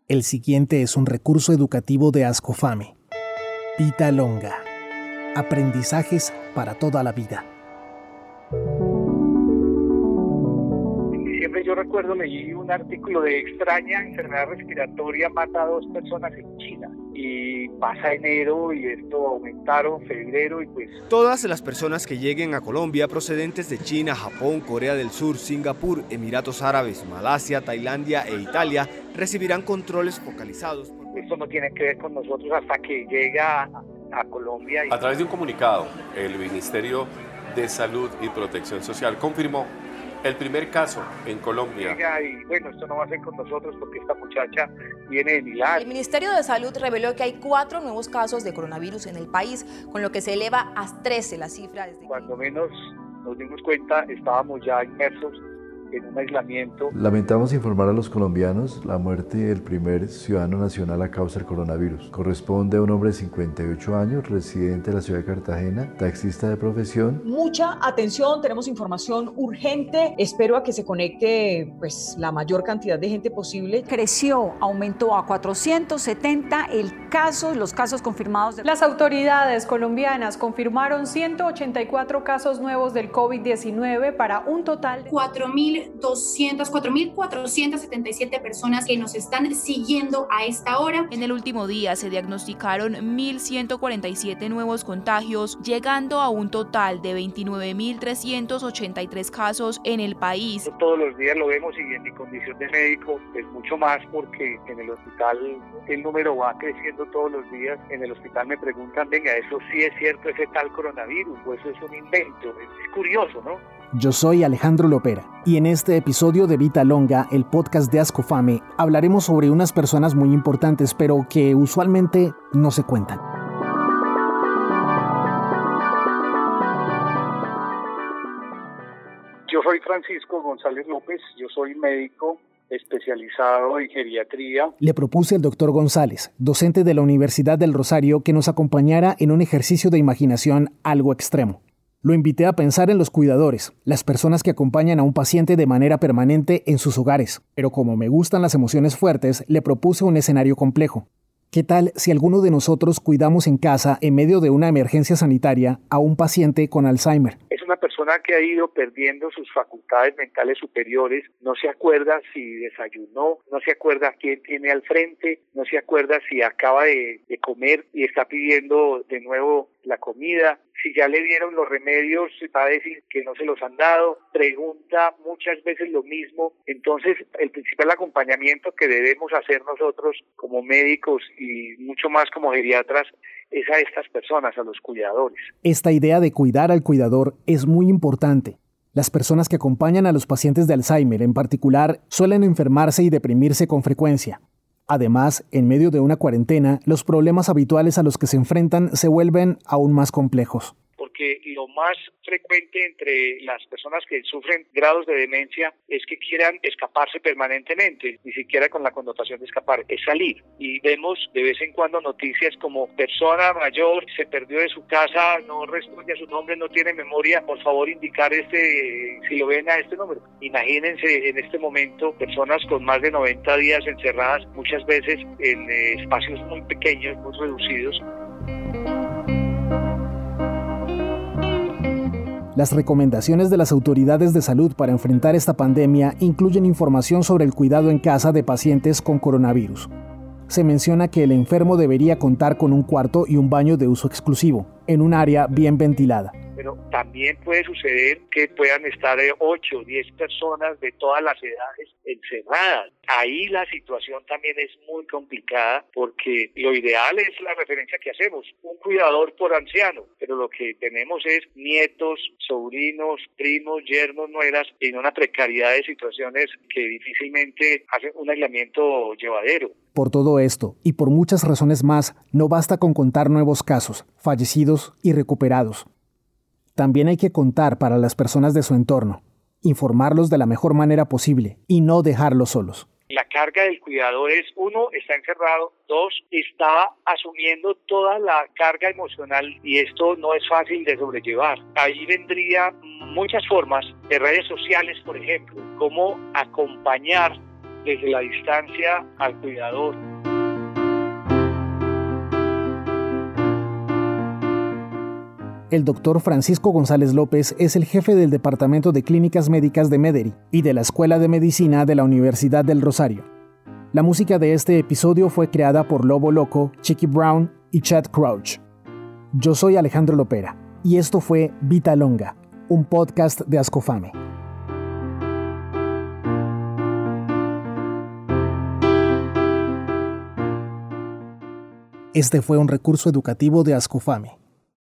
El siguiente es un recurso educativo de Ascofame. Vita Longa. Aprendizajes para toda la vida. En diciembre yo recuerdo leí un artículo de extraña enfermedad respiratoria mata a 2 personas en China. Y pasa enero y esto aumentaron febrero y pues... Todas las personas que lleguen a Colombia procedentes de China, Japón, Corea del Sur, Singapur, Emiratos Árabes, Malasia, Tailandia e Italia recibirán controles focalizados. Esto no tiene que ver con nosotros hasta que llega a Colombia. A través de un comunicado, el Ministerio de Salud y Protección Social confirmó el primer caso en Colombia. Y bueno, esto no va a ser con nosotros porque esta muchacha viene de Milán. El Ministerio de Salud reveló que hay 4 nuevos casos de coronavirus en el país, con lo que se eleva a 13 la cifra. Cuando menos nos dimos cuenta, estábamos ya inmersos en un aislamiento. Lamentamos informar a los colombianos la muerte del primer ciudadano nacional a causa del coronavirus. Corresponde a un hombre de 58 años, residente de la ciudad de Cartagena, taxista de profesión. Mucha atención, tenemos información urgente. Espero a que se conecte la mayor cantidad de gente posible. Creció, aumentó a 470 los casos confirmados. Las autoridades colombianas confirmaron 184 casos nuevos del COVID-19 para un total de 4.477 personas que nos están siguiendo a esta hora. En el último día se diagnosticaron 1.147 nuevos contagios, llegando a un total de 29.383 casos en el país. Todos los días lo vemos y en mi condición de médico es mucho más porque en el hospital el número va creciendo todos los días. En el hospital me preguntan, venga, ¿eso sí es cierto, ese tal coronavirus o eso es un invento? Es curioso, ¿no? Yo soy Alejandro Lopera y en este episodio de Vita Longa, el podcast de Ascofame, hablaremos sobre unas personas muy importantes pero que usualmente no se cuentan. Yo soy Francisco González López, yo soy médico especializado en geriatría. Le propuse al doctor González, docente de la Universidad del Rosario, que nos acompañara en un ejercicio de imaginación algo extremo. Lo invité a pensar en los cuidadores, las personas que acompañan a un paciente de manera permanente en sus hogares. Pero como me gustan las emociones fuertes, le propuse un escenario complejo. ¿Qué tal si alguno de nosotros cuidamos en casa, en medio de una emergencia sanitaria, a un paciente con Alzheimer? Es una persona que ha ido perdiendo sus facultades mentales superiores, no se acuerda si desayunó, no se acuerda quién tiene al frente, no se acuerda si acaba de comer y está pidiendo de nuevo la comida, si ya le dieron los remedios, va a decir que no se los han dado, pregunta muchas veces lo mismo. Entonces, el principal acompañamiento que debemos hacer nosotros como médicos y mucho más como geriatras es a estas personas, a los cuidadores. Esta idea de cuidar al cuidador es muy importante. Las personas que acompañan a los pacientes de Alzheimer, en particular, suelen enfermarse y deprimirse con frecuencia. Además, en medio de una cuarentena, los problemas habituales a los que se enfrentan se vuelven aún más complejos. Porque lo más frecuente entre las personas que sufren grados de demencia es que quieran escaparse permanentemente, ni siquiera con la connotación de escapar, es salir. Y vemos de vez en cuando noticias como persona mayor se perdió de su casa, no responde a su nombre, no tiene memoria, por favor indicar si lo ven a este número. Imagínense en este momento personas con más de 90 días encerradas, muchas veces en espacios muy pequeños, muy reducidos. Las recomendaciones de las autoridades de salud para enfrentar esta pandemia incluyen información sobre el cuidado en casa de pacientes con coronavirus. Se menciona que el enfermo debería contar con un cuarto y un baño de uso exclusivo, en un área bien ventilada. Pero también puede suceder que puedan estar 8 o 10 personas de todas las edades encerradas. Ahí la situación también es muy complicada porque lo ideal es la referencia que hacemos, un cuidador por anciano, pero lo que tenemos es nietos, sobrinos, primos, yernos, nueras, en una precariedad de situaciones que difícilmente hacen un aislamiento llevadero. Por todo esto, y por muchas razones más, no basta con contar nuevos casos, fallecidos y recuperados. También hay que contar para las personas de su entorno, informarlos de la mejor manera posible y no dejarlos solos. La carga del cuidador es, 1, está encerrado, 2, está asumiendo toda la carga emocional y esto no es fácil de sobrellevar. Ahí vendría muchas formas de redes sociales, por ejemplo, cómo acompañar desde la distancia al cuidador. El doctor Francisco González López es el jefe del Departamento de Clínicas Médicas de Mederi y de la Escuela de Medicina de la Universidad del Rosario. La música de este episodio fue creada por Lobo Loco, Chicky Brown y Chad Crouch. Yo soy Alejandro Lopera y esto fue Vita Longa, un podcast de Ascofame. Este fue un recurso educativo de Ascofame.